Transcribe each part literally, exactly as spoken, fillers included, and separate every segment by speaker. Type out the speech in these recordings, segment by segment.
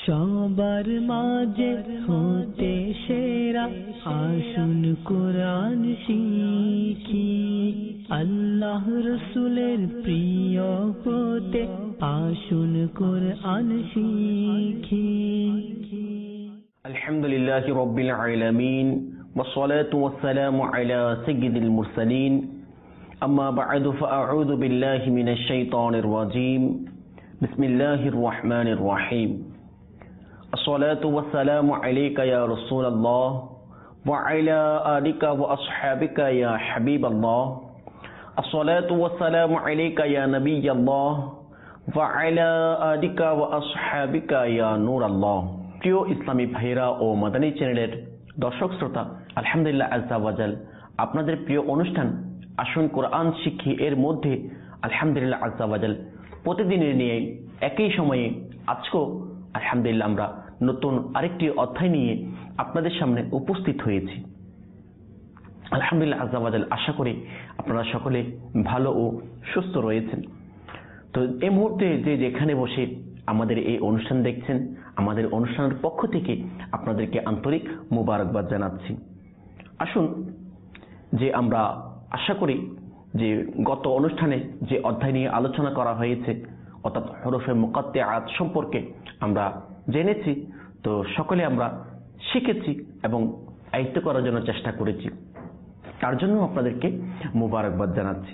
Speaker 1: সবার মাঝে হতে সেরা আসুন কোরআন শিখি, আল্লাহ রসুলের প্রিয় হতে আসুন কোরআন শিখি।
Speaker 2: আলহামদুলিল্লাহি রাব্বিল আলামিন ওয়াসসালাতু ওয়াসসালামু আলা সাইয়্যিদিল মুরসালিন, আম্মা বা'দু ফাআউযু বিল্লাহি মিনাশ শাইতানির রাজীম। বিসমিল্লাহির রহমানির রহিম। আসসালাতু ওয়াসসালামু আলাইকা ইয়া রাসূলুল্লাহ ওয়া আলা আলিকা ওয়া আসহাবিকা ইয়া হাবিবাল্লাহ। আসসালাতু ওয়াসসালামু আলাইকা ইয়া নাবিয়াল্লাহ ওয়া আলা আলিকা ওয়া আসহাবিকা ইয়া নূরাল্লাহ। প্রিয় ইসলামী ভাইরা ও মাদানী চ্যানেলের দর্শক শ্রোতা, আলহামদুলিল্লাহ আজ্জা ওয়াজাল আপনাদের প্রিয় অনুষ্ঠান আসুন কোরআন শিখি এর মধ্যে আলহামদুলিল্লাহ আজ্জা ওয়াজাল প্রতিদিনের নিয়ে একই সময়ে আজকেও আলহামদুলিল্লাহ আমরা নতুন আরেকটি অধ্যায় নিয়ে আপনাদের সামনে উপস্থিত হয়েছি। আলহামদুলিল্লাহ আজ্জা ওয়াজাল আশা করি আপনারা সকলে ভালো ও সুস্থ রয়েছেন। তো এই মুহূর্তে যে যেখানে বসে আমাদের এই অনুষ্ঠান দেখছেন, আমাদের অনুষ্ঠানের পক্ষ থেকে আপনাদেরকে আন্তরিক মুবারকবাদ জানাচ্ছি। আসুন যে আমরা আশা করি যে গত অনুষ্ঠানে যে অধ্যায় নিয়ে আলোচনা করা হয়েছে অর্থাৎ হরফে মুকাত্তিআত সম্পর্কে আমরা জেনেছি, তো সকলে আমরা শিখেছি এবং আয়ত্ত করার জন্য চেষ্টা করেছি, তার জন্য আপনাদেরকে মুবারকবাদ জানাচ্ছি।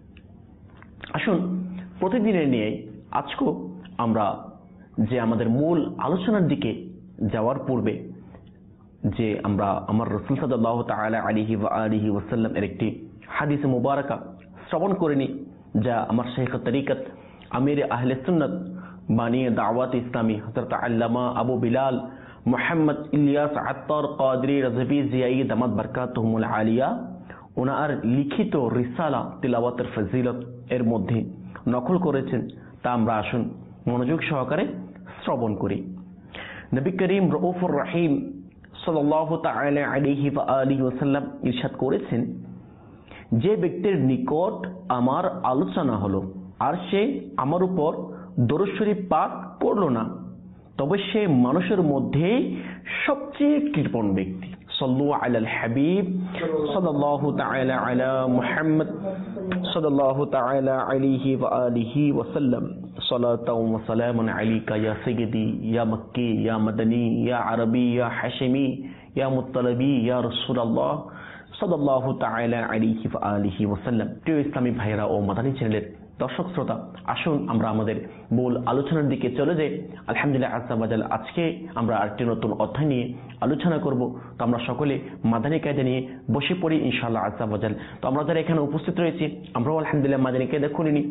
Speaker 2: আসুন প্রতিদিনের নিয়ে আজকেও আমরা যে আমাদের মূল আলোচনার দিকে যাওয়ার পূর্বে যে আমরা আমার রাসূল সাল্লাল্লাহু তাআলা আলাইহি ওয়া আলিহি ওয়াসাল্লাম এর একটি হাদিস মুবারাকা শ্রবণ করে নিই, যা আমার শাইখ তরিকত আমির আহলে সুন্নাত বানিয়ে দাওয়াত ইসলামী হযরত আল্লামা আবু বিলাল মুহাম্মদ ইলিয়াস আত্তার কাদরি রাজভী জিয়াই দামাত বারকাতুহুমুল আলিয়া ওনার লিখিত রিসালা তিলাওয়াতের ফজিলত এর মধ্যে নকল করেছেন, তা আমরা আসুন মনোযোগ সহকারে শ্রবণ করি। নবী করিম রউফুর রহিম সাল্লাল্লাহু তাআলা আলাইহি ওয়া আলিহি ওয়াসাল্লাম ইরশাদ করেছেন, যে ব্যক্তির নিকট আমার আলোচনা হলো আর সে আমার উপর দরুদ শরীফ পাঠ পড়ল না, তবে সে মানুষের মধ্যে সবচেয়ে কৃপণ ব্যক্তি। সাল্লু আলাল হাবিব সাল্লাল্লাহু তাআলা আলা মুহাম্মদ সাল্লাল্লাহু তাআলা আলাইহি ওয়া আলিহি ওয়াসাল্লাম। সালাতাও ওয়া সালামুন আলাইকা ইয়া সাইয়্যিদি ইয়া মক্কি ইয়া মাদানী ইয়া আরবি ইয়া হাশিমি ইয়া মুত্তালিবি ইয়া রাসূলুল্লাহ সাল্লাল্লাহু তাআলা আলাইহি ওয়া আলিহি ওয়াসাল্লাম। প্রিয় ইসলামী ভাইরা ও মাদানী চ্যানেলের দর্শক শ্রোতা, আসুন আমরা আমাদের মূল আলোচনার দিকে চলে যাই। আলহামদুলিল্লাহ আজ্জা ওয়াজাল আজকে আমরা আরেকটি নতুন অধ্যায় নিয়ে আলোচনা করব। তো আমরা সকলে মাদানী কায়দা নিয়ে বসে পড়ি ইনশাআল্লাহ আজ্জা ওয়াজাল। তো আমরা যারা এখানে উপস্থিত রয়েছি আমরাও আলহামদুলিল্লাহ মাদানী কায়দা খুলে নিই।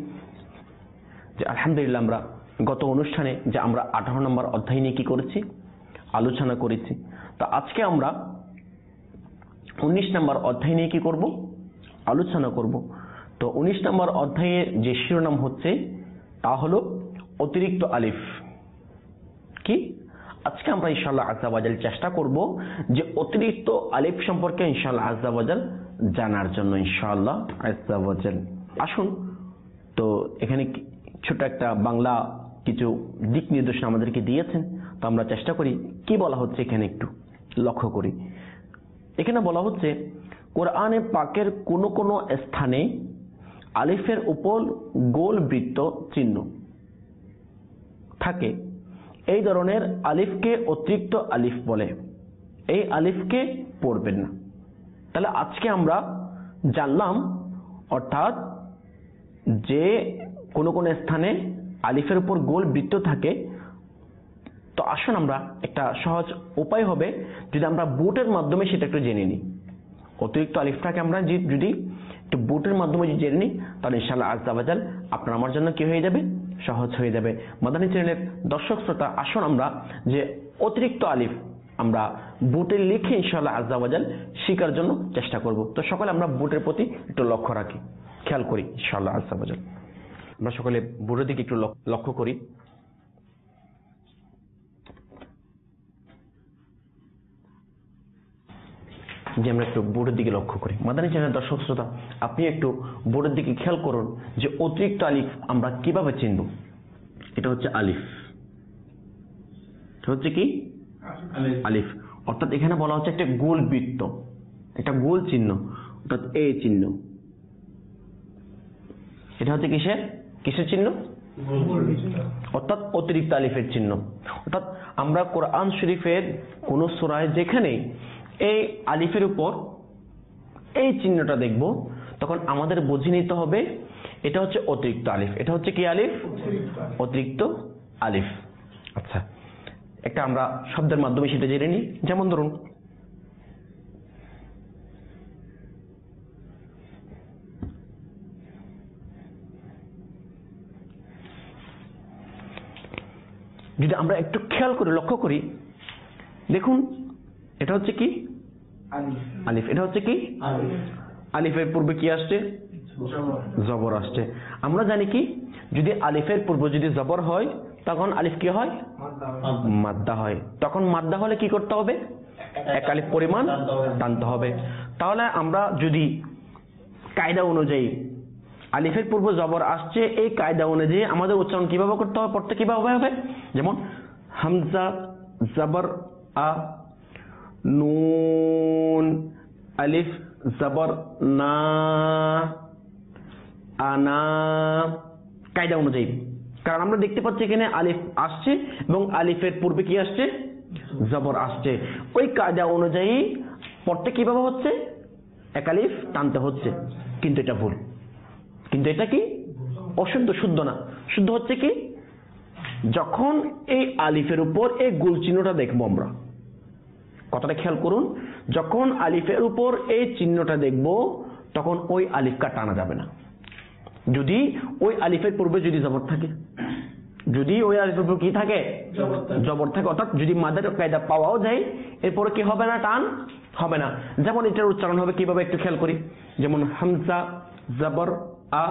Speaker 2: যে আলহামদুলিল্লাহ আমরা গত অনুষ্ঠানে যে আমরা আঠারো নম্বর অধ্যায় নিয়ে কি করেছি আলোচনা করেছি, তো আজকে আমরা উনিশ নম্বর অধ্যায় নিয়ে কি করব আলোচনা করব। তো উনিশ নম্বর অধ্যায়ের যে শিরোনাম হচ্ছে তা হলো অতিরিক্ত আলিফ। কি আজকে আমরা ইনশাআল্লাহ আজ্জা ওয়াজাল চেষ্টা করব যে অতিরিক্ত আলিফ সম্পর্কে ইনশাআল্লাহ আজ্জা ওয়াজাল জানার জন্য ইনশাআল্লাহ আজ্জা ওয়াজাল। আসুন তো এখানে ছোট একটা বাংলা কিছু দিক নির্দেশনা আমাদেরকে দিয়েছেন, তো আমরা চেষ্টা করি কি বলা হচ্ছে এখানে একটু লক্ষ্য করি। এখানে বলা হচ্ছে কোরআনে পাকের কোন কোন স্থানে আলিফের উপর গোল বৃত্ত চিহ্ন থাকে, এই ধরনের আলিফকে অতিরিক্ত আলিফ বলে, এই আলিফকে পড়বেন না। তাহলে আজকে আমরা জানলাম অর্থাৎ যে কোন কোন স্থানে আলিফের উপর গোল বৃত্ত থাকে। তো আসুন আমরা একটা সহজ উপায় হবে যদি আমরা বুটের মাধ্যমে সেটা একটু জেনে নিই। অতিরিক্ত আলিফটাকে আমরা যদি একটু বুটের মাধ্যমে জেনে নিই তাহলে ইনশাআল্লাহ আজ্জা ওয়াজাল আপনার আমার জন্য কি হয়ে যাবে সহজ হয়ে যাবে। মাদানী চ্যানেলের দর্শক শ্রোতা, আসুন আমরা যে অতিরিক্ত আলিফ আমরা বুটে লিখে ইনশাআল্লাহ আজ্জা ওয়াজাল শেখার জন্য চেষ্টা করব। তো সকলে আমরা বুটের প্রতি একটু লক্ষ্য রাখি, খেয়াল করি ইনশাআল্লাহ আজ্জা ওয়াজাল। আমরা সকলে বুটের দিকে একটু লক্ষ্য করি। যে আমরা একটু বোর্ডের দিকে লক্ষ্য করি। মাদানী চ্যানেলের দর্শক শ্রোতা, আপনি একটু বোর্ডের দিকে খেয়াল করুন যে অতিরিক্ত আলিফ আমরা কিভাবে চিনব। এটা হচ্ছে আলিফ, হচ্ছে কি আলিফ। অর্থাৎ এখানে বলা হচ্ছে একটা গোল বৃত্ত, একটা গোল চিহ্ন, অর্থাৎ এ চিহ্ন। এটা হচ্ছে কিসের কিসের চিহ্ন? অর্থাৎ অতিরিক্ত আলিফের চিহ্ন। অর্থাৎ আমরা কোরআন শরীফের কোন সূরায় যেখানে এই আলিফের উপর এই চিহ্নটা দেখব, তখন আমাদের বুঝে নিতে হবে এটা হচ্ছে অতিরিক্ত আলিফ। এটা হচ্ছে কি আলিফ? অতিরিক্ত আলিফ। আচ্ছা, একটা আমরা শব্দের মাধ্যমে সেটা জেনে নিই। যেমন ধরুন, যদি আমরা একটু খেয়াল করে লক্ষ্য করি, দেখুন এটা হচ্ছে কি আলিফ। এটা হচ্ছে কি আলিফের পূর্বে কি আসছে? জবর আসছে। আমরা জানি কি, যদি আলিফের পূর্বে যদি জবর হয় তখন আলিফ কি হয়? মাদ্দা হয়। তখন মাদ্দা হলে কি করতে হবে? এক আলিফ পরিমাণ টানতে হবে। তাহলে আমরা যদি কায়দা অনুযায়ী আলিফের পূর্বে জবর আসছে, এই কায়দা অনুযায়ী আমাদের উচ্চারণ কিভাবে করতে হবে, পড়তে কিভাবে হবে? যেমন হামজা জবর আ, নুন আলিফ জবর না, আনা, কায়দা অনুযায়ী। কারণ আমরা দেখতে পাচ্ছি এখানে আলিফ আসছে এবং আলিফের পূর্বে কি আসছে? জবর আসছে। ওই কায়দা অনুযায়ী পড়তে কিভাবে হচ্ছে? এক আলিফ টানতে হচ্ছে। কিন্তু এটা ভুল। কিন্তু এটা কি অশুদ্ধ, শুদ্ধ না। শুদ্ধ হচ্ছে কি, যখন এই আলিফের উপর এই গোল চিহ্নটা দেখবো আমরা, কথাটা খেয়াল করুন, যখন আলিফের উপর এই চিহ্নটা দেখব তখন ওই আলিফটা টানা যাবে না। যদি ওই আলিফের পূর্বে যদি জবর থাকে, যদি ওই আলিফের পূর্বে কি থাকে? জবর থাকে। অর্থাৎ যদি মাদের কায়দা পাওয়াও যায়, এরপরে কি হবে না? টান হবে না। যেমন এটার উচ্চারণ হবে কিভাবে একটু খেয়াল করি। যেমন হামজা জবর আ,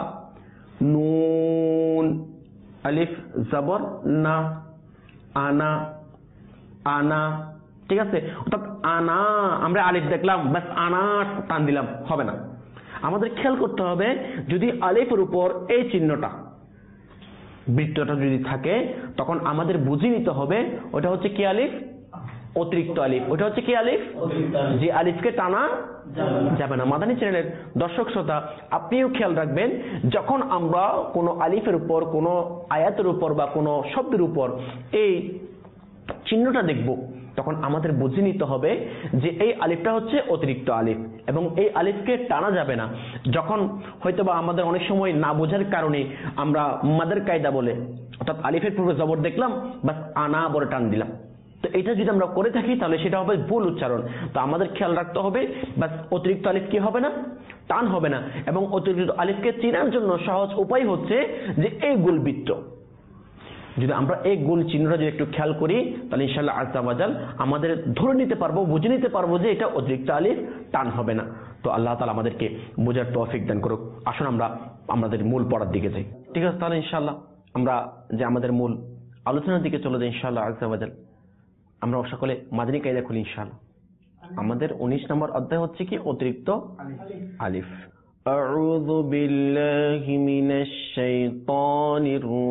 Speaker 2: নুন আলিফ জবর না, আনা, আনা, ঠিক আছে? অর্থাৎ আনা, আমরা আলিফ দেখলাম বাস আনা টান দিলাম, হবে না। আমাদের খেয়াল করতে হবে, যদি আলিফের উপর এই চিহ্নটা বৃত্তটা যদি থাকে, তখন আমাদের বুঝে নিতে হবে ওটা হচ্ছে কি আলিফ? অতিরিক্ত আলিফ। ওটা হচ্ছে কি আলিফ? যে আলিফকে টানা যাবে না। মাদানী চ্যানেলের দর্শক শ্রোতা, আপনিও খেয়াল রাখবেন, যখন আমরা কোনো আলিফের উপর, কোনো আয়াতের উপর বা কোনো শব্দের উপর এই চিহ্নটা দেখব, তখন আমাদের বুঝে নিতে হবে যে এই আলিফটা হচ্ছে অতিরিক্ত আলিফ এবং এই আলিফকে টানা যাবে না। যখন হয়তোবা আমাদের অনেক সময় না বোঝার কারণে আমরা মাদের কায়দা বলে, অর্থাৎ আলিফের পূর্বে জবর দেখলাম বাস আনা বলে টান দিলাম, তো এটা যদি আমরা করে থাকি তাহলে সেটা হবে ভুল উচ্চারণ। তো আমাদের খেয়াল রাখতে হবে, বাস অতিরিক্ত আলিফ কি হবে না? টান হবে না। এবং অতিরিক্ত আলিফকে চেনার জন্য সহজ উপায় হচ্ছে যে এই গোলবৃত্ত, যদি আমরা এই গোল চিহ্নটা যদি একটু খেয়াল করি, তাহলে ইনশাআল্লাহ আজ্জা ওয়াজাল আমাদের ধরে নিতে পারবো, বুঝে নিতে পারবো যে এটা অতিরিক্ত আলিফ, টান হবে না। তো আল্লাহ তাআলা আমাদেরকে বোঝার তৌফিক দান করুক। আসুন আমরা আমাদের মূল পড়ার দিকে যাই। ঠিক আছে, তাহলে ইনশাআল্লাহ আমরা যে আমাদের মূল আলোচনার দিকে চলে যাই ইনশাআল্লাহ আজ্জা ওয়াজাল। আমরা সকলে মাদানী কায়দা খুলি ইনশাআল্লাহ। আমাদের উনিশ নম্বর অধ্যায় হচ্ছে কি অতিরিক্ত আলিফ। أعوذ بالله من الشيطان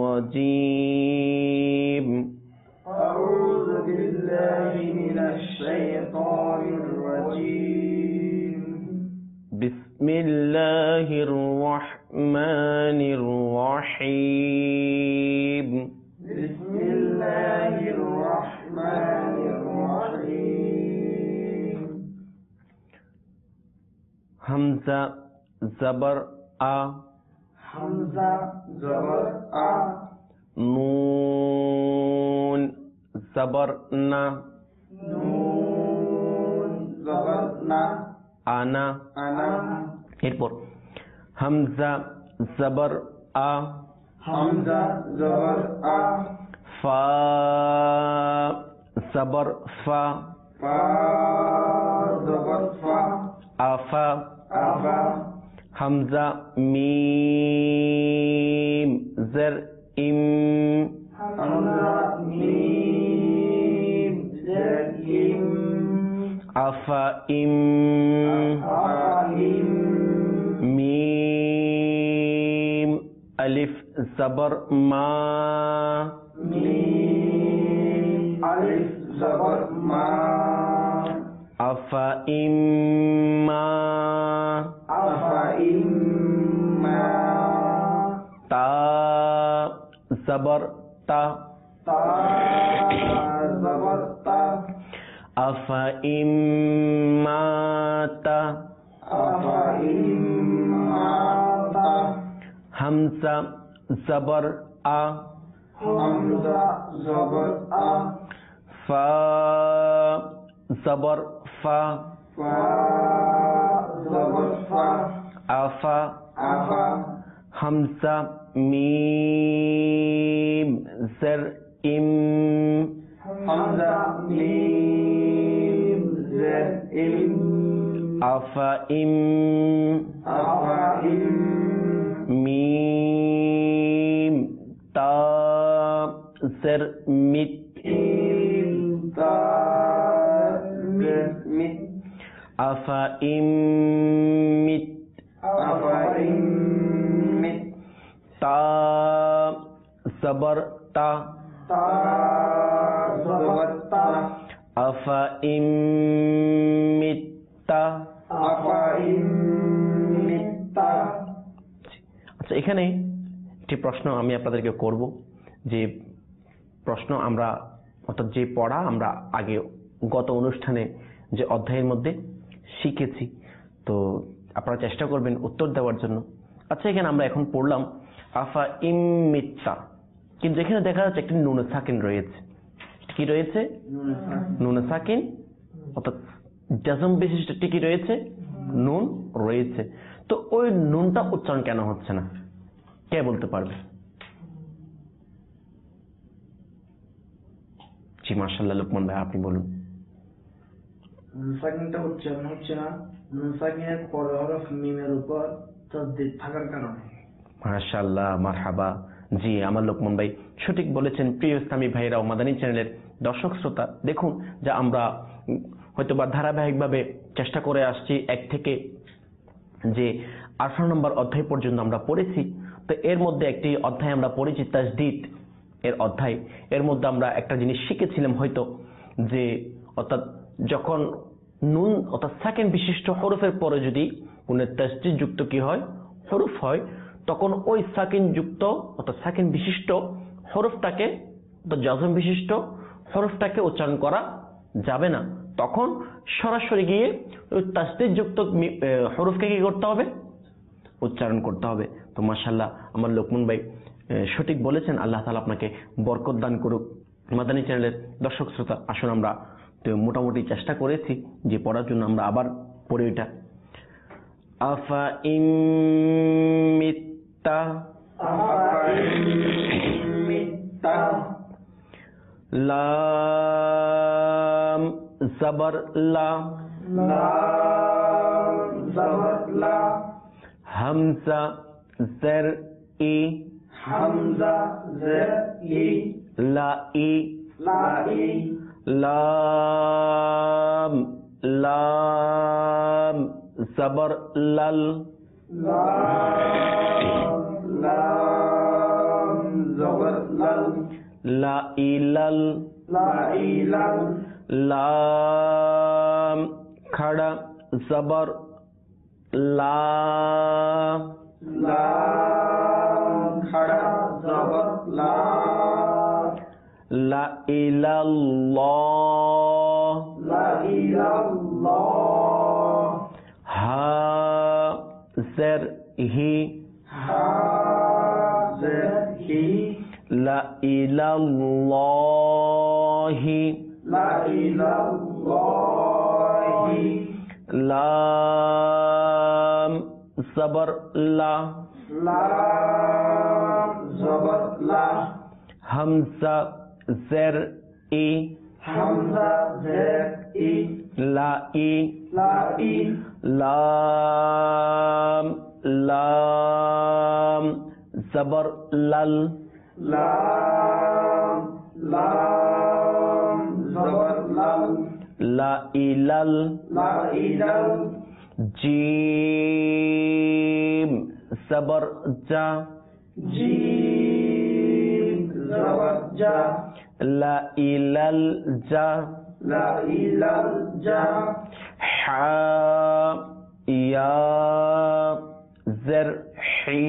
Speaker 2: الرجيم
Speaker 3: أعوذ بالله من الشيطان الرجيم
Speaker 2: بسم الله الرحمن الرحيم
Speaker 3: بسم الله الرحمن الرحيم
Speaker 2: همزة زبر آ،
Speaker 3: حمزة زبر آ،
Speaker 2: نون زبر نا،
Speaker 3: نون زبر نا،
Speaker 2: আনা,
Speaker 3: أنا
Speaker 2: এরপর হামজা জবর আ,
Speaker 3: حمزة زبر آ،
Speaker 2: ফা জবর ফা,
Speaker 3: فا زبر فا،
Speaker 2: আফা,
Speaker 3: أفا
Speaker 2: হামজা মিম জের ইম,
Speaker 3: حمزة ميم زر إم
Speaker 2: আফা ইম,
Speaker 3: أفا إم
Speaker 2: মিম আলিফ জবর মা,
Speaker 3: ميم अलिफ ज़बर मा
Speaker 2: अफ़ा इम्मा
Speaker 3: अफ़ा इम्मा
Speaker 2: ता ज़बर ता
Speaker 3: ता ज़बर ता
Speaker 2: अफ़ा इम्मा ता
Speaker 3: अफ़ा इम्मा ता
Speaker 2: हमज़ा ज़बर आ
Speaker 3: हमज़ा ज़बर आ
Speaker 2: फा ज़बर फा
Speaker 3: फा ज़बर फा
Speaker 2: आफा
Speaker 3: आफा
Speaker 2: हमज़ा मीम ज़र इम
Speaker 3: हमज़ा मीम ज़र इम
Speaker 2: आफा इम
Speaker 3: आफा इम
Speaker 2: मीम ता ज़र मित
Speaker 3: इम ता ज़र मित
Speaker 2: आफा इम मित
Speaker 3: आफा इम मित
Speaker 2: ता ज़बर ता
Speaker 3: ता ज़बर ता
Speaker 2: आफा इम मित ता
Speaker 3: आफा इम मित ता।
Speaker 2: আচ্ছা, এখানে একটি প্রশ্ন আমি আপনাদেরকে করব, যে প্রশ্ন আমরা অর্থাৎ যে পড়া আমরা আগে গত অনুষ্ঠানে যে অধ্যায়ের মধ্যে শিখেছি, তো আপনারা চেষ্টা করবেন উত্তর দেওয়ার জন্য। আচ্ছা, এখানে আমরা এখন পড়লাম আফা ইমিত্তা, কিন্তু এখানে দেখা যাচ্ছে একটি নুন সাকিন রয়েছে। কি রয়েছে? নুন সাকিন, অর্থাৎ জাজম বিশিষ্ট একটি কি রয়েছে? নুন রয়েছে। তো ওই নুনটা উচ্চারণ কেন হচ্ছে না, কে বলতে পারবে? জি মাশাআল্লাহ, লুকমান ভাই আপনি বলুন।
Speaker 4: নুন সাকিনটা উচ্চারণ হচ্ছে না, নুন সাকিনের পরের হরফ মিমের উপর তাসদীদ থাকার কারণে।
Speaker 2: মাশাআল্লাহ, মারহাবা। জি আমার লুকমান ভাই সঠিক বলেছেন। প্রিয় ইসলামী ভাইরা ও মাদানী চ্যানেলের দর্শক শ্রোতা, দেখুন যা আমরা হয়তোবা ধারাবাহিকভাবে চেষ্টা করে আসছি এক থেকে যে আঠারো নম্বর অধ্যায় পর্যন্ত আমরা পড়েছি। তো এর মধ্যে একটি অধ্যায় আমরা পড়েছি তাসদীদ এর অধ্যায়। এর মধ্যে আমরা একটা জিনিস শিখেছিলাম হয়তো, যে অর্থাৎ যখন নুন অর্থাৎ সাকিন বিশিষ্ট হরফের পরে যদি কোনো তাসদীদ যুক্ত কি হয়, হরফ হয়, তখন ওই সাকিন যুক্ত অর্থাৎ সাকিন বিশিষ্ট হরফটাকে অর্থাৎ জাজম বিশিষ্ট হরফটাকে উচ্চারণ করা যাবে না। তখন সরাসরি গিয়ে ওই তাসদীদ যুক্ত হরফকে কি করতে হবে? উচ্চারণ করতে হবে। তো মাশাআল্লাহ আমার লুকমান ভাই সঠিক বলেছেন। আল্লাহ তাআলা আপনাকে বরকত দান করুক। মাদানী চ্যানেলের দর্শক শ্রোতা, আসুন আমরা তো মোটামুটি চেষ্টা করেছি যে পড়ার জন্য, আমরা আবার পড়ি এটা। আফা ইমিত্তা
Speaker 3: আফা ইমিত্তা
Speaker 2: লাম ज़बर ला
Speaker 3: लाम ज़बर ला
Speaker 2: हमज़ा ज़र ई
Speaker 3: हमज़ा ज़र ई
Speaker 2: ला ई
Speaker 3: ला ई
Speaker 2: लाम लाम ज़बर लल
Speaker 3: लाम लाम ज़बर लल
Speaker 2: ला ई लल
Speaker 3: ला ई लल
Speaker 2: लाम खड़ा ज़बर ला
Speaker 3: लाम खड़ा ज़बर ला
Speaker 2: ला इलल्लाह
Speaker 3: ला इलल्लाह
Speaker 2: हा ज़र ही
Speaker 3: हा ज़र ही
Speaker 2: ला इलल्लाहि
Speaker 3: ला इलल्लाहि
Speaker 2: लाम ज़बर ला
Speaker 3: लाम ज़बर ला
Speaker 2: हमज़ा ज़र ई
Speaker 3: हमज़ा ज़र ई
Speaker 2: ला ई
Speaker 3: ला ई
Speaker 2: लाम लाम ज़बर लल
Speaker 3: लाम लाम ज़बर लल
Speaker 2: ला इलल
Speaker 3: ला इलल
Speaker 2: जीम ज़बर जा
Speaker 3: जीम ज़बर जा
Speaker 2: লা ইলাল জা
Speaker 3: লা ইলাল জা
Speaker 2: হা ইয়া জের হি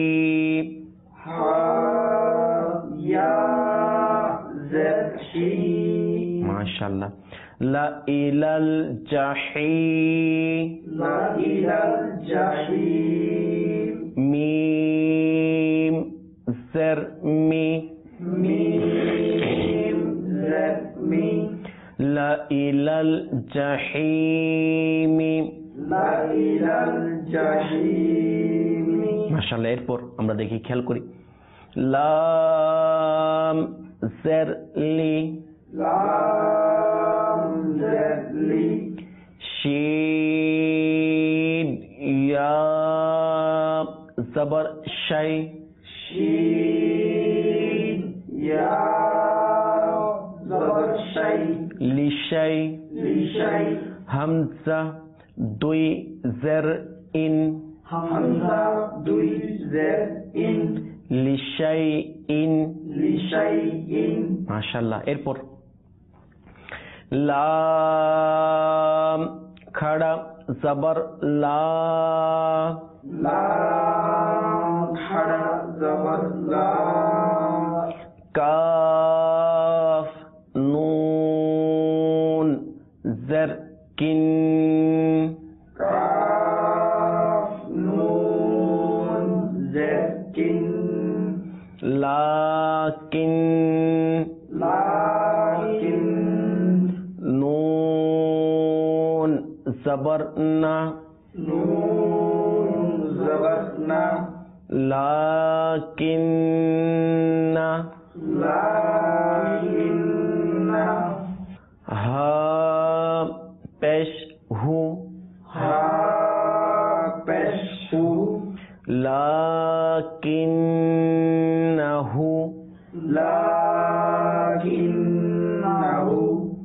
Speaker 3: হা ইয়া জের হি
Speaker 2: মাশাআল্লাহ লা ইলাল জাহি
Speaker 3: লা ইলাল জাহিম
Speaker 2: মিম জের মি
Speaker 3: মিম জের মি
Speaker 2: লা ইলাল জাহিমি
Speaker 3: লা ইলাল জাহিমি
Speaker 2: মাশাআল্লাহ। এরপর আমরা দেখি, খেয়াল করি, লাম জের লি
Speaker 3: লাম জের লি
Speaker 2: শিন ইয়া জবর শাই
Speaker 3: শিন ইয়া জবর শাই
Speaker 2: লিশাই
Speaker 3: লিশাই
Speaker 2: হামজা দুই জের ইন
Speaker 3: হামজা দুই জের ইন
Speaker 2: লিশাই ইন
Speaker 3: লিশাই ইন
Speaker 2: মাশাআল্লাহ। এরপর লাম খাড়া জবর লা
Speaker 3: লাম খাড়া জবর লা
Speaker 2: কাফ নুন জের কিন
Speaker 3: কাফ নুন জের কিন
Speaker 2: লাকিন
Speaker 3: লাকিন
Speaker 2: নুন জবর না
Speaker 3: নুন জবর না
Speaker 2: লাকিন না
Speaker 3: লাকিন না
Speaker 2: হা পেশ হু
Speaker 3: হা পেশ হু
Speaker 2: লাকিন্নাহু
Speaker 3: লাকিন্নাহু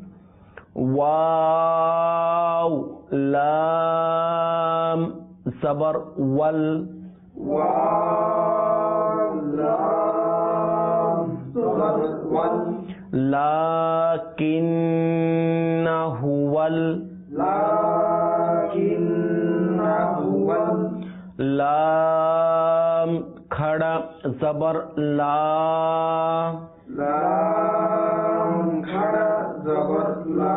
Speaker 2: ওয়াও লাম জবর ওয়াল
Speaker 3: ওয়াও লাম জবর ওয়াল
Speaker 2: লাকিন্নাহু ওয়াল
Speaker 3: লাকিন্নাহু ওয়াল
Speaker 2: লাম खड़ा जबर ला
Speaker 3: লাম খাড়া জবর লা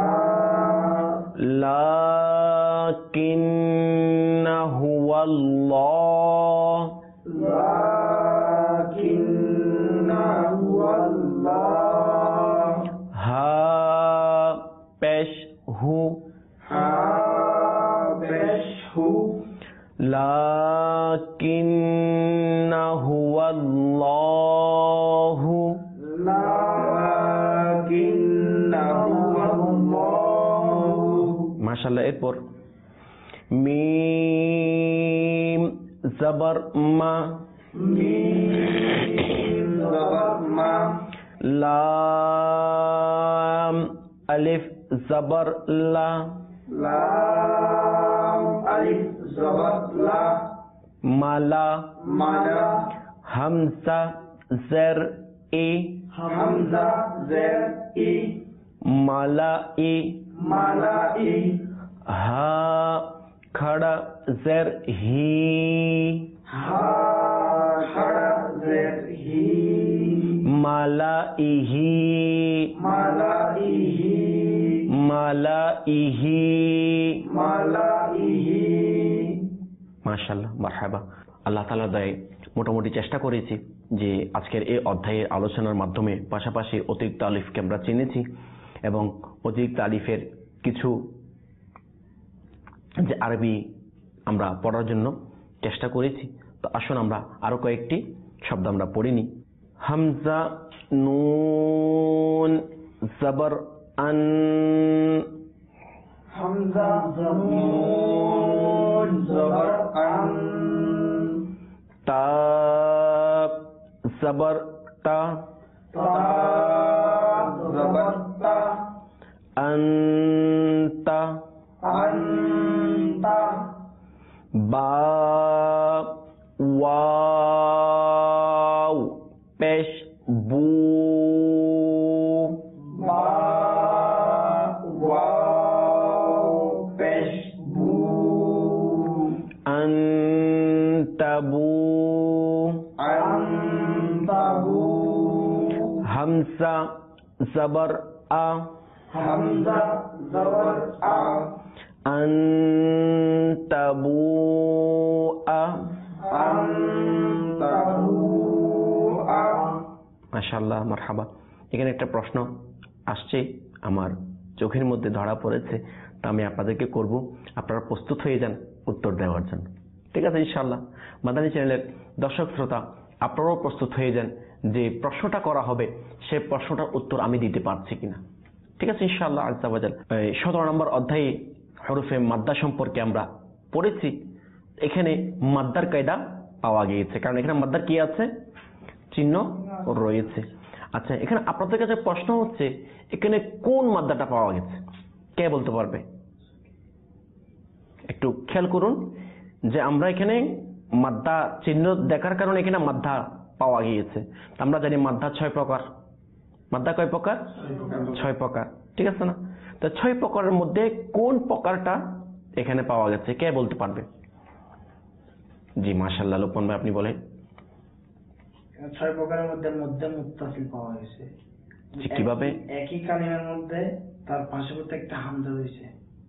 Speaker 2: লাকিন্নাহু আল্লাহ
Speaker 3: লাকিন্নাহু আল্লাহ
Speaker 2: হা পেশ হু
Speaker 3: হা পেশ হু
Speaker 2: লাকিন্নাহু আল্লাহু
Speaker 3: লাকিন্নাহু আল্লাহু
Speaker 2: মাশাআল্লাহ। এরপর মিম জবর মা
Speaker 3: মিম জবর মা
Speaker 2: লাম আলিফ জবর লা
Speaker 3: লাম আলিফ জবর লা
Speaker 2: মালা
Speaker 3: মালা
Speaker 2: হামজা জের ই
Speaker 3: হামজা জের ই
Speaker 2: মালা ই
Speaker 3: মালা ই
Speaker 2: হা খড়া জের হি
Speaker 3: হা খাড়া জের হি
Speaker 2: মালা ইহি
Speaker 3: মালা ইহি
Speaker 2: মালা ইহি
Speaker 3: মালা ইহি
Speaker 2: মাশাআল্লাহ, মারহাবা। আল্লাহ তাআলার দয়ায় মোটামুটি চেষ্টা করেছি যে আজকের এই অধ্যায়ের আলোচনার মাধ্যমে পাশাপাশি অতিরিক্ত আলিফকে আমরা চিনেছি এবং অতিরিক্ত আলিফের কিছু যে আরবি আমরা পড়ার জন্য চেষ্টা করেছি। তো আসুন আমরা আরো কয়েকটি শব্দ আমরা পড়িনি। হামজা নুন জবর আন
Speaker 3: হামজা নুন জবর আন
Speaker 2: তা জবর তা
Speaker 3: তা জবর তা
Speaker 2: আনতা
Speaker 3: আনতা
Speaker 2: বা ওয়াও পেশ বু হামজা জবর আ,
Speaker 3: হামজা জবর আ,
Speaker 2: আনতাবু আ,
Speaker 3: আনতাবু আ।
Speaker 2: মাশাআল্লাহ, মারহাবা। এখানে একটা প্রশ্ন আসছে, আমার চোখের মধ্যে ধরা পড়েছে, তা আমি আপনাদেরকে করব, আপনারা প্রস্তুত হয়ে যান উত্তর দেওয়ার জন্য। ঠিক আছে ইনশাআল্লাহ। মাদানী চ্যানেলের দর্শক শ্রোতা, আপনারাও প্রস্তুত হয়ে যান যে প্রশ্নটা করা হবে সেই প্রশ্নটার উত্তর আমি দিতে পারছি কিনা। ঠিক আছে ইনশাআল্লাহ আজ্জা ওয়া জাল। সতেরো নম্বর অধ্যায়ে হরফে মাদ্দা সম্পর্কে আমরা পড়েছি। এখানে মাদ্দার কায়দা পাওয়া গিয়েছে, কারণ এখানে মাদ্দার কি আছে, চিহ্ন রয়েছে। আচ্ছা, এখানে আপনাদের কাছে প্রশ্ন হচ্ছে, এখানে কোন মাদ্দাটা পাওয়া গেছে, কে বলতে পারবে? একটু খেয়াল করুন যে আমরা এখানে মাদ্দা চিহ্ন দেখার কারণে এখানে মাদ্দা পাওয়া গিয়েছে। আমরা জানি মাদ্দা ছয় প্রকার। মাদ্দা কয় প্রকার? ছয় প্রকার, ঠিক আছে না? তো ছয় প্রকারের মধ্যে কোন প্রকারটা এখানে পাওয়া গেছে, কে বলতে পারবে? জি মাশাআল্লাহ, লোকমান ভাই আপনি বলেন।
Speaker 4: ছয় প্রকারের মধ্যে মধ্যে মুত্তাসিল পাওয়া গেছে।
Speaker 2: কিভাবে?
Speaker 4: একই কালিমার মধ্যে তার পাশাপাশি একটা হামজা রয়েছে।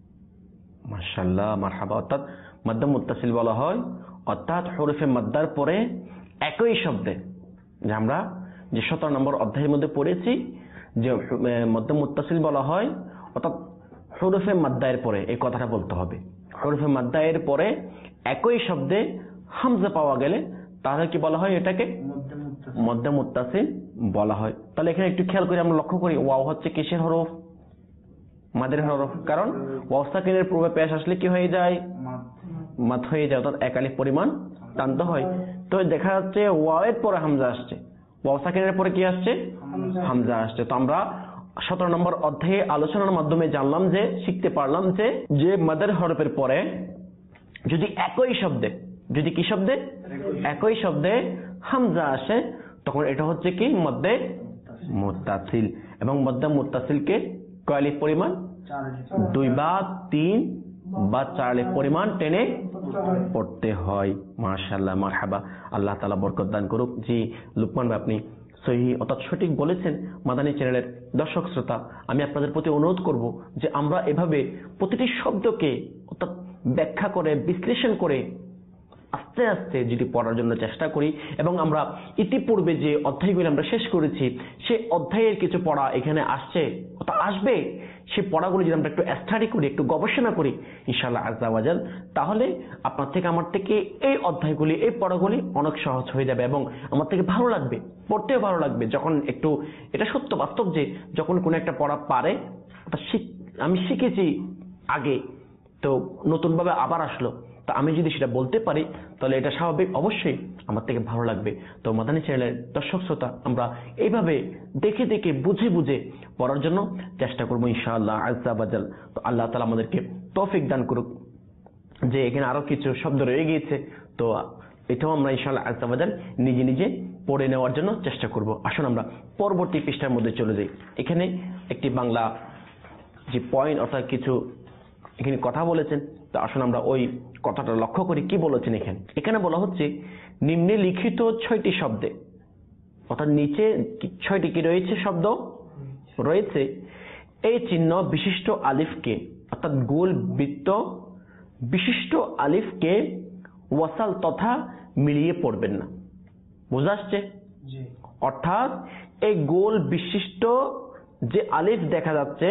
Speaker 2: মাশাআল্লাহ, মারহাবা। অর্থাৎ মাদ্দা মুত্তাসিল বলা হয়, অর্থাৎ হরফে মাদ্দার পরে একই শব্দে, যে আমরা যে সতেরো নম্বর অধ্যায়ের মধ্যে পড়েছি যে মাদ্দা মুত্তাসিল বলা হয়, অর্থাৎ হরফে মাদ্দায়ের পরে এই কথাটা বলতে হবে। হরফে মাদ্দায়ের পরে একই শব্দে হামজা পাওয়া গেলে তাহলে কি বলা হয়? এটাকে মাদ্দা মুত্তাসিল বলা হয়। তাহলে এখানে একটু খেয়াল করে আমরা লক্ষ্য করি, ওয়াও হচ্ছে কিসের হরফ? মাদের হরফ। কারণ ওয়াও সাকিনের পূর্বে পেশ আসলে কি হয়ে যায়? মাদ হয়ে যায়, অর্থাৎ এক আলিফ পরিমাণ টানতে হয়। তো দেখা যাচ্ছে ওয়াও এর পরে হামজা আসছে, ওয়াও সাকিনের পরে কি আসছে? হামজা আসছে। তো আমরা সতেরো নম্বর অধ্যায়ে আলোচনার মাধ্যমে জানলাম যে, শিখতে পারলাম যে যে মাদের হরফের পরে যদি একই শব্দে, যদি কি শব্দে? একই শব্দে হামজা আসে, তখন এটা হচ্ছে কি? মদ্দে মুত্তাসিল। এবং মদ্দে মুত্তাসিলকে কয় আলিফ পরিমাণ? দুই বা তিন বা চার আলিফ পরিমাণ টেনে পড়তে হয়। মাশাআল্লাহ, মারহাবা, আল্লাহ তাআলা বরকত দান করুক। জি লুকমান ভাই আপনি সহি অর্থাৎ সঠিক বলেছেন। মাদানী চ্যানেলের দর্শক শ্রোতা, আমি আপনাদের প্রতি অনুরোধ করব যে আমরা এভাবে প্রতিটি শব্দকে অর্থাৎ ব্যাখ্যা করে, বিশ্লেষণ করে আস্তে আস্তে যদি পড়ার জন্য চেষ্টা করি, এবং আমরা ইতিপূর্বে যে অধ্যায়গুলো আমরা শেষ করেছি সেই অধ্যায়ের কিছু পড়া এখানে আসছে অর্থাৎ আসবে, সেই পড়াগুলো যদি আমরা একটু স্টাডি করি, একটু গবেষণা করি ইনশাআল্লাহ আজ্জা ওয়া জাল, তাহলে আপনার থেকে আমার থেকে এই অধ্যায়গুলি, এই পড়াগুলি অনেক সহজ হয়ে যাবে এবং আমার থেকে ভালো লাগবে, পড়তেও ভালো লাগবে। যখন একটু, এটা সত্য বাস্তব যে যখন কোনো একটা পড়া পারে, আমি শিখেছি আগে, তো নতুনভাবে আবার আসলো, তা আমি যদি সেটা বলতে পারি তাহলে এটা স্বাভাবিক, অবশ্যই আমার থেকে ভালো লাগবে। তো মাদানী চ্যানেলের দর্শক শ্রোতা, আমরা এইভাবে দেখে দেখে বুঝে বুঝে পড়ার জন্য চেষ্টা করবো ইনশাআল্লাহ আজ্জা ওয়া জাল। তো আল্লাহ তাআলা আমাদেরকে তৌফিক দান করুক। যে এখানে আরো কিছু শব্দ রয়ে গিয়েছে, তো এটাও আমরা ইনশাআল্লাহ আজ্জা ওয়া জাল নিজে নিজে পড়ে নেওয়ার জন্য চেষ্টা করব। আসুন আমরা পরবর্তী পৃষ্ঠার মধ্যে চলে যাই। এখানে একটি বাংলা যে পয়েন্ট অর্থাৎ কিছু এখানে কথা বলেছেন, তো আসুন আমরা ওই কথাটা লক্ষ্য করি কি বলেছেন এখানে। এখানে বলা হচ্ছে নিম্নে লিখিত ছয়টি শব্দে, অর্থাৎ নিচে ছয়টি কি রয়েছে শব্দ রয়েছে, এই চিহ্ন বিশিষ্ট আলিফকে অর্থাৎ গোল বৃত্ত বিশিষ্ট আলিফকে ওয়াসাল তথা মিলিয়ে পড়বেন না। বুঝা আসছে? অর্থাৎ এই গোল বিশিষ্ট যে আলিফ দেখা যাচ্ছে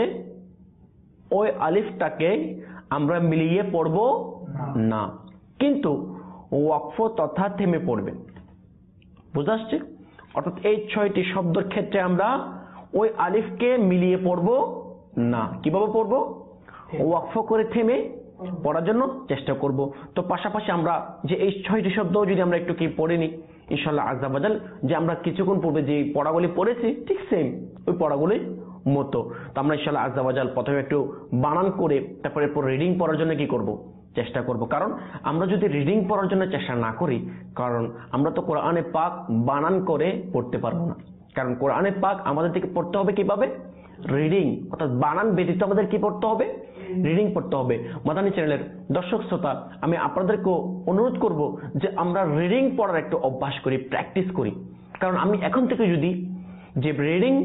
Speaker 2: ওই আলিফটাকে আমরা মিলিয়ে পড়ব না, কিন্তু ওয়াকফ তথা থেমে পড়বেন। বুঝা আসছে? অর্থাৎ এই ছয়টি শব্দের ক্ষেত্রে আমরা ওই আলিফকে মিলিয়ে পড়ব না। কিভাবে পড়ব? ওয়াকফ করে থেমে পড়ার জন্য চেষ্টা করব। তো পাশাপাশি আমরা যে এই ছয়টি শব্দ যদি আমরা একটু কি পড়ে নিই ইনশাআল্লাহ আজ্জা ওয়া জাল, যে আমরা কিছুক্ষণ পূর্বে যে পড়াগুলি পড়েছি ঠিক সেম ওই পড়াগুলি মতো। তো আমরা ইনশাআল্লাহ আজ্জা ওয়া জাল প্রথমে একটু বানান করে তারপরে এরপর রিডিং পড়ার জন্য কি করব? চেষ্টা করব। কারণ আমরা যদি রিডিং পড়ার জন্য চেষ্টা না করি, কারণ আমরা তো কোরআনে পাক বানান করে পড়তে পারবো না। কারণ কোরআনে পাক আমাদের থেকে পড়তে হবে কিভাবে? রিডিং, অর্থাৎ বানান ব্যতীত আমাদের কি পড়তে হবে? রিডিং পড়তে হবে। মাদানী চ্যানেলের দর্শক শ্রোতা, আমি আপনাদেরকে অনুরোধ করব যে আমরা রিডিং পড়ার একটু অভ্যাস করি, প্র্যাকটিস করি। কারণ আমি এখন থেকে যদি যে রিডিং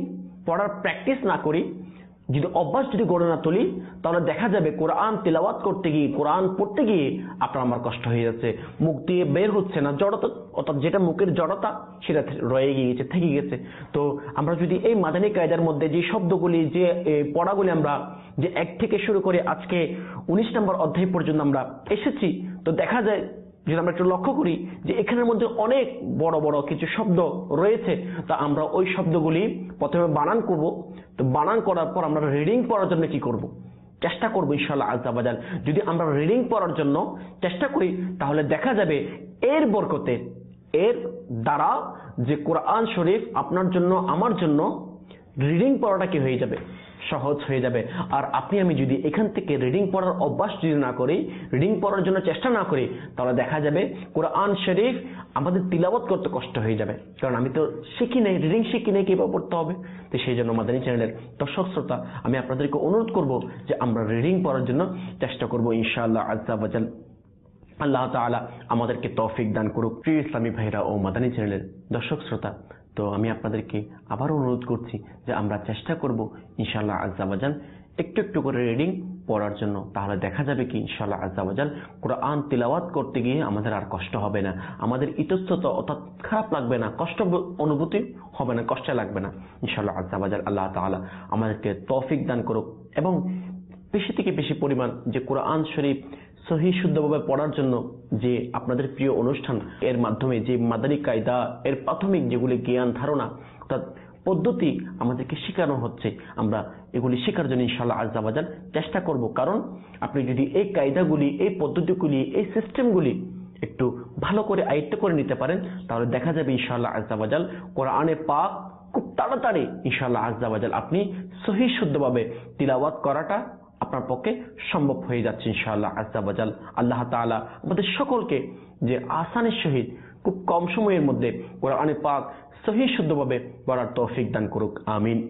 Speaker 2: পড়ার প্র্যাকটিস না করি, যদি অভ্যাস যদি গড়ে না তুলি, তাহলে দেখা যাবে কোরআন তিলাওয়াত করতে গিয়ে, কোরআন পড়তে গিয়ে আপনার আমার কষ্ট হয়ে যাচ্ছে, মুখ দিয়ে বের হচ্ছে না, জড়তা, অর্থাৎ যেটা মুখের জড়তা সেটা রয়ে গিয়েছে, থেকে গেছে। তো আমরা যদি এই মাদানী কায়দার মধ্যে যে শব্দগুলি, যে পড়াগুলি আমরা যে এক থেকে শুরু করে আজকে উনিশ নম্বর অধ্যায় পর্যন্ত আমরা এসেছি, তো দেখা যায় যদি আমরা একটু লক্ষ্য করি যে এখানের মধ্যে অনেক বড় বড় কিছু শব্দ রয়েছে। তা আমরা ওই শব্দগুলি প্রথমে বানান করব। তো বানান করার পর আমরা রিডিং পড়ার জন্য কি করব, চেষ্টা করবো ইনশাআল্লাহ আজ্জা ওয়া জাল। যদি আমরা রিডিং পড়ার জন্য চেষ্টা করি, তাহলে দেখা যাবে এর বরকতে, এর দ্বারা যে কোরআন শরীফ আপনার জন্য, আমার জন্য রিডিং পড়াটা কি হয়ে যাবে, সহজ হয়ে যাবে। আর আপনি আমি যদি এখান থেকে রিডিং পড়ার অভ্যাস যদি না করি, রিডিং পড়ার জন্য চেষ্টা না করি, তাহলে দেখা যাবে কোরআন শরীফ আমাদের তিলাওয়াত করতে কষ্ট হয়ে যাবে। কারণ আমি তো শিখি নাই, রিডিং শিখি নাই, কিভাবে পড়তে হবে। তো সেই জন্য মাদানী চ্যানেলের দর্শক শ্রোতা, আমি আপনাদেরকে অনুরোধ করব যে আমরা রিডিং পড়ার জন্য চেষ্টা করব ইনশাআল্লাহ আজ্জা ওয়া জাল। আল্লাহ তাআলা আমাদেরকে তৌফিক দান করুক। প্রিয় ইসলামী ভাইরা ও মাদানী চ্যানেলের দর্শক শ্রোতা, তো আমি আপনাদেরকে আবারও অনুরোধ করছি যে আমরা চেষ্টা করব ইনশাআল্লাহ আজ্জা ওয়া জাল একটু একটু করে রিডিং পড়ার জন্য। তাহলে দেখা যাবে কি ইনশাআল্লাহ আজ্জা ওয়া জাল কোরআন তিলাওয়াত করতে গিয়ে আমাদের আর কষ্ট হবে না, আমাদের ইতস্তত অর্থাৎ খারাপ লাগবে না, কষ্ট অনুভূতি হবে না, কষ্ট লাগবে না ইনশাআল্লাহ আজ্জা ওয়া জাল। আল্লাহ তাআলা আমাদেরকে তৌফিক দান করুক এবং বেশি থেকে বেশি পরিমাণ যে কোরআন শরীফ সহি শুদ্ধভাবে পড়ার জন্য যে আপনাদের প্রিয় অনুষ্ঠান, এর মাধ্যমে যে মাদানী কায়দা, এর প্রাথমিক যেগুলি জ্ঞান ধারণা অর্থাৎ পদ্ধতি আমাদেরকে শেখানো হচ্ছে, আমরা এগুলি শেখার জন্য ইনশাআল্লাহ আজ্জা ওয়া জাল চেষ্টা করব। কারণ আপনি যদি এই কায়দাগুলি, এই পদ্ধতিগুলি, এই সিস্টেমগুলি একটু ভালো করে আয়ত্ত করে নিতে পারেন, তাহলে দেখা যাবে ইনশাআল্লাহ আজ্জা ওয়া জাল কোরআনে পাক খুব তাড়াতাড়ি ইনশাআল্লাহ আজ্জা ওয়া জাল আপনি সহি শুদ্ধভাবে তিলাওয়াত করাটা আপনার পক্ষে সম্ভব হয়ে যাচ্ছে ইনশাআল্লাহ আজ্জা ওয়া জাল। আল্লাহ তাআলা আমাদের সকলকে যে আসানের সহিত খুব কম সময়ের মধ্যে কোরআনে পাক সহি শুদ্ধভাবে পড়ার তৌফিক দান করুক, আমিন।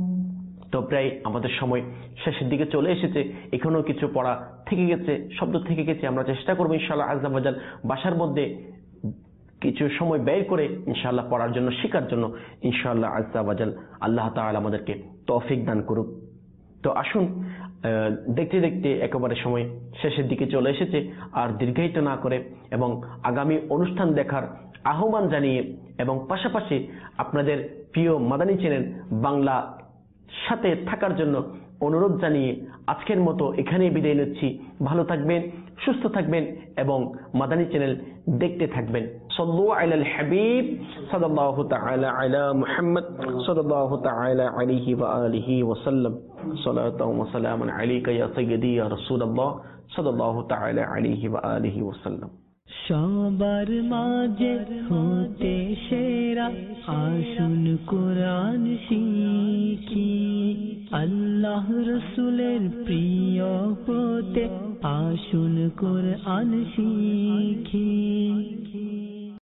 Speaker 2: তো প্রায় আমাদের সময় শেষের দিকে চলে এসেছে, এখনো কিছু পড়া থেকে গেছে, শব্দ থেকে গেছে। আমরা চেষ্টা করবো ইনশাআল্লাহ আজ্জা ওয়া জাল বাসার মধ্যে কিছু সময় ব্যয় করে ইনশাআল্লাহ পড়ার জন্য, শেখার জন্য ইনশাআল্লাহ আজ্জা ওয়া জাল। আল্লাহ তাআলা আমাদেরকে তৌফিক দান করুক। তো আসুন, দেখতে দেখতে একেবারে সময় শেষের দিকে চলে এসেছে, আর দীর্ঘায়িত না করে এবং আগামী অনুষ্ঠান দেখার আহ্বান জানিয়ে এবং পাশাপাশি আপনাদের প্রিয় মাদানী চ্যানেল বাংলা সাথে থাকার জন্য অনুরোধ জানিয়ে আজকের মতো এখানেই বিদায় নিচ্ছি। ভালো থাকবেন, সুস্থ থাকবেন এবং মাদানী চ্যানেল দেখতে থাকবেন। সাল্লু আলাল হাবিব সাল্লাল্লাহু তাআলা আলা মুহাম্মদ সাল্লাল্লাহু তাআলা আলাইহি ওয়া আলিহি ওয়া সাল্লাম। সালাতু ওয়া সালামুন আলাইকা ইয়া সাইয়্যিদি ইয়া রাসূলুল্লাহ সাল্লাল্লাহু তাআলা আলাইহি ওয়া আলিহি ওয়া সাল্লাম।
Speaker 1: সবার মাঝে হতে সেরা আসুন কোরআন শিখি, আল্লাহ রসুলের প্রিয় হতে আসুন কোরআন শিখি।